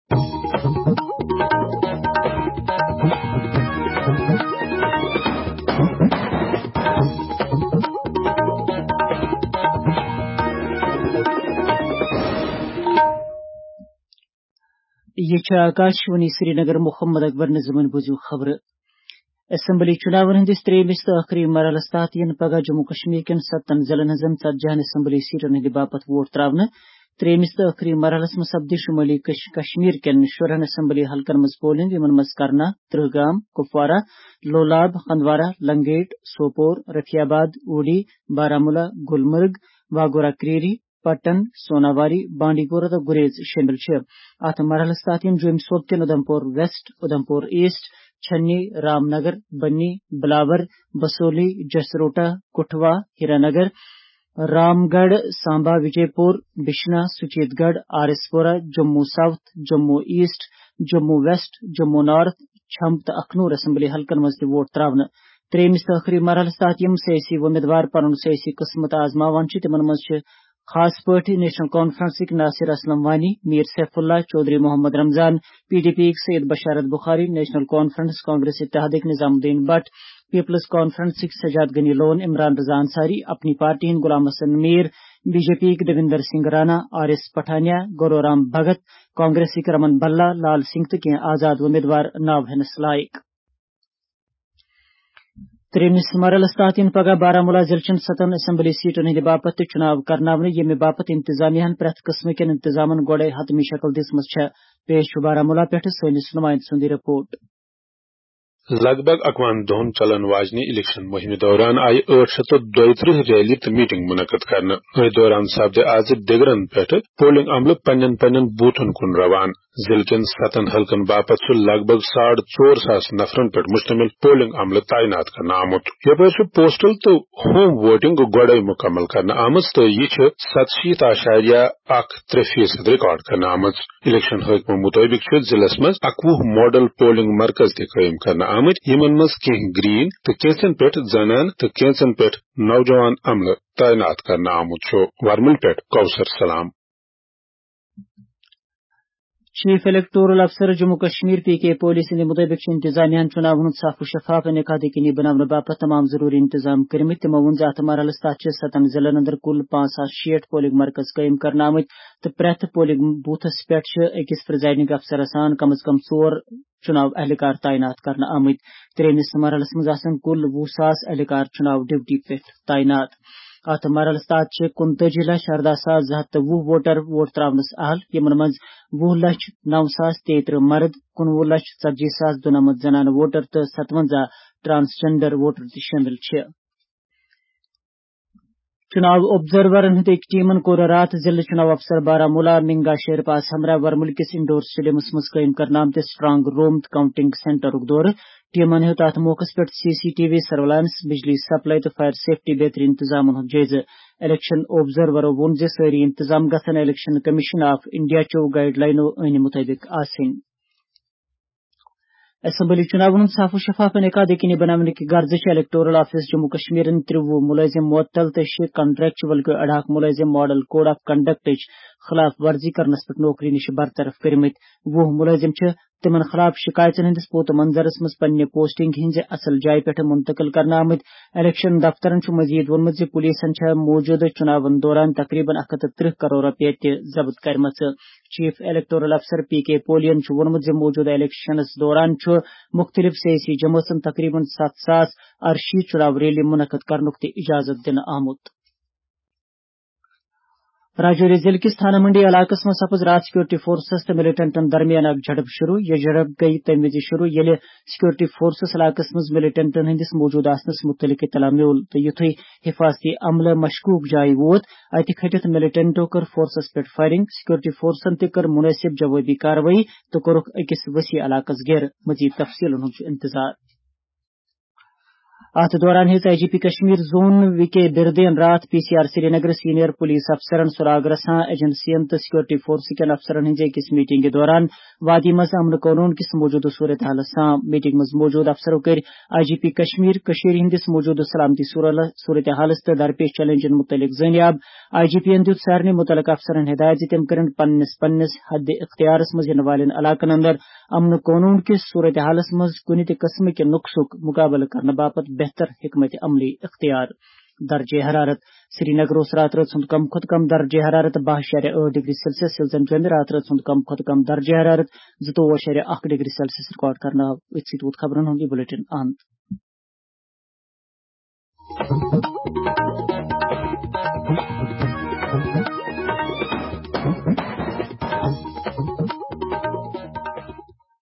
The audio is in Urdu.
یہ آکاشوانی سری نگر محمد اکبر نظمن بوزو خبر اسمبلی چناون ہندس تریمس تو آخری مرحلس تحت ین پگہ جموں کشمیر کن 7 ضلعن ہزن 40 اسمبلی سیٹن ہند باپت ووٹ تراؤن تریمس تو آخری مرحلس مز سپدی شمالی کشمیر کن 14 اسمبلی حلقن مز پولنگ یمن مز کرنا ترہگام کپوارہ لولاب ہندوارہ لنگیٹ سوپور رفیع آباد اوڑی بارامولہ گلمرگ واگورہ کریری پٹن سوناواری بانڈی پورہ تو گریز شامل ات مرحلس تحت جوم صوب کن ادھمپور ویسٹ ادھمپور ایسٹ چھنی رام نگر بنی بلاور بسولی جسروٹا کٹھوا ہیرا نگر رام گڑھ سامبا وجے پور بشنا سچیت گڑھ R S Pura Jammu south Jammu east Jammu west Jammu north Chhamb تو اخنور اسمبلی حلقن مز ووٹ تراؤن تریمس تو آخری مرحلس تحت یم سیاسی امیدوار پن سیاسی قسمت آزماوان تمن مز خاص پٲٹھۍ نیشنل کانفرنسک Nasir Aslam Wani Mir Saifullah Chaudhary Muhammad Ramzan P D P Syed Basharat Bukhari national conference congress اتحادک نظام الدین بٹ پیپلز کانفرنسک سجاد غنی لون عمران رضا انصاری اپنی پارٹی ہند Ghulam Hassan Mir B J P Devender Singh Rana R S Pathania Gharu Ram Bhagat کانگریسک رمن بلہ لال سنگھ تو کینٛہہ آزاد امیدوار ناو ہینس لائق تریمس مرحلس تحت پگہ بارامولہ ضلع 7 اسمبلی سیٹن ہند باپت چناو کرناون یمہ باپت انتظامیہ پریت قسم کن انتظامن گوڑے حتمی شکل دژمژ پیش بارامولہ پہ سنس نمائند سند رپورٹ لگ بھگ 51 دہن چلن واجنی الیکشن مہم دوران آئی 832 ریلی تو میٹنگ منعقد کرنے اس دوران سپدے آز دگرن پہ پولنگ عملہ پنن بوتھن کن روان ضلع کن 7 حلقن باپت لگ بھگ 450 نفرن پہ مشتمل پولنگ عملہ تعینات کرنا آمت یپر پوسٹل تو ہوم ووٹنگ گوڑے مکمل کرنا آمت تو یہ 87.13% ریکارڈ کرنا آمت الیکشن حکمہ مطابق ضلع مز 21 ماڈل پولنگ مرکز تہ قائم کرنا یمن مز کینٛہہ گرین تو کینژن پہ زنان تو کینژن پہ نوجوان عملہ تعینات کرنا آمت ورمل پہ کوثر سلام چیف الیکٹورل افسر جموں کشمیر پی کے پولیس ہند مطابق انتظامیہ چناؤ ہند صاف و شفاف انعقاد یقینی بنانے باپت تمام ضروری انتظام کرمت تمو ون ات مرحلس تحت 7 ضلعن اندر کل 560 پولنگ مرکز قائم کرنا آمت تو پریت پولنگ بوتھس پہ اکس پریزائڈنگ افسر آسان کم از کم 4 چناؤ اہلکار تعینات کرنا آمت تریمس مرحلس مز آسن کل 20,000 اہلکار چناؤ ڈیوٹی پہ تعینات ات مرحلس تحت 29,14,220 ووٹر ووٹ تراونس اہل یمن مز 20,09,033 مرد 19,40,097 زنان ووٹر تو 57 ٹرانسجنڈر ووٹر تہ شامل چناو آبزرورن ہند ایک ٹیمن کور رات ضلع چناو افسر بارامولہ منگا شیرپاس ہمراہ ورمل کس انڈور سٹیڈیمس مز قائم کرنا آمت سٹرانگ روم کاؤنٹنگ سینٹرک دور ٹیمن ہیوت ات موقع پہ CCTV سرویلنس بجلی سپلائی تو فائر سیفٹی بہتر انتظام جائزہ الیکشن آبزرورو وون ساری انتظام گھن الیکشن کمیشن آف انڈیا چو گائیڈ لائنو عین مطابق آسن اسمبلی چناؤن صاف و شفاف انعقاد یقینی بنانے کی غرض الیکٹورل آفس جموں کشمیر 30 ملازم معطل تو 6 کنٹریکچوئل کے اڑاک ملازم ماڈل کوڈ آف کنڈکٹ خلاف ورزی کرنس پہ نوکری نش برطرف کرمت 20 ملازم تمن خلاف شکایتن ہندس پوت منظرس مز پنہ پوسٹنگ ہنز اصل جائے پہ منتقل کرنا آمت الیکشن دفترن مزید وونمت پولیسن موجودہ چناون دوران تقریباً 130 کروڑ روپیہ تہ ضبط کرمژ چیف الیکٹورل افسر پی کے پولین وونمت موجودہ الیکشنس دوران مختلف سیاسی جماعتن تقریباً 7,080 چناو ریلی منعقد کرنک تہ اجازت دن آمت راجوری ضلع کس تھانہ منڈی علاقہ میں سپز رات سیکورٹی فورسز تو ملیٹنٹن درمیان اک جھڑپ شروع یہ جھڑپ گئی تمہ وز شروع یل سیکورٹی فورسز علاقہ مز ملیٹنٹن ہندس موجود آسنس متعلق اطلاع میول تو یتھے حفاظتی عملہ مشکوک جائے ووت اتہ کھٹت ملیٹنٹو کر فورسز پہ فائرنگ سیکورٹی فورسن تہ کر مناسب جوابی کاروائی تو کورک اکس وسیع علاقس گیر مزید تفصیل انتظار ات دوران ہز IGP کشمیر زون وی بردین رات PCR Srinagar senior police افسرن سراغ رسان ایجنسین تو سیکورٹی فورس کن افسرن ہز أکس میٹنگ کے دوران وادی مز امن قانون کس موجودہ صورتحال سان میٹنگ مز موجود افسروں کر IGP کشمیر ہندس موجودہ سلامتی صورتحالس تو درپیش چیلنجن متعلق زنیاب IGP دت سارے متعلقہ افسرن ہدایت تم کرن پنس حد اختیارس مز والن علاقن اندر امن قانون کس صورتحالس مز کن تہ قسم کے نقصک مقابلہ کرنے باپت بہتر حکمت عملی اختیار. درجہ حرارت سری نگر رات سند کم کھت کم درجہ حرارت 12.8 ڈگری سیلسیس سلزن جند رات سند کم کھت کم درجہ حرارت 22.1 ڈگری سیلسیس ریکارڈ کرنا. خبرن ہند بلیٹن اند